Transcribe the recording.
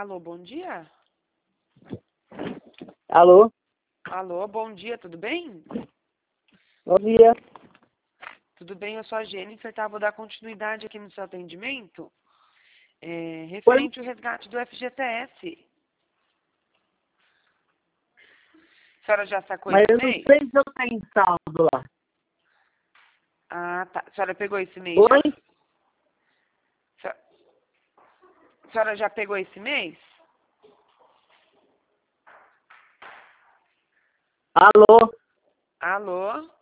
Alô, bom dia? Alô? Alô, bom dia, tudo bem? Bom dia. Tudo bem, eu sou a Jennifer, tá? Vou dar continuidade aqui no seu atendimento. Oi? Referente ao resgate do FGTS. A senhora já sacou Mas esse eu não mês? sei se eu tenho saldo lá. Ah, tá. A senhora pegou esse mês já? Oi? A senhora já pegou esse mês? Alô? Alô?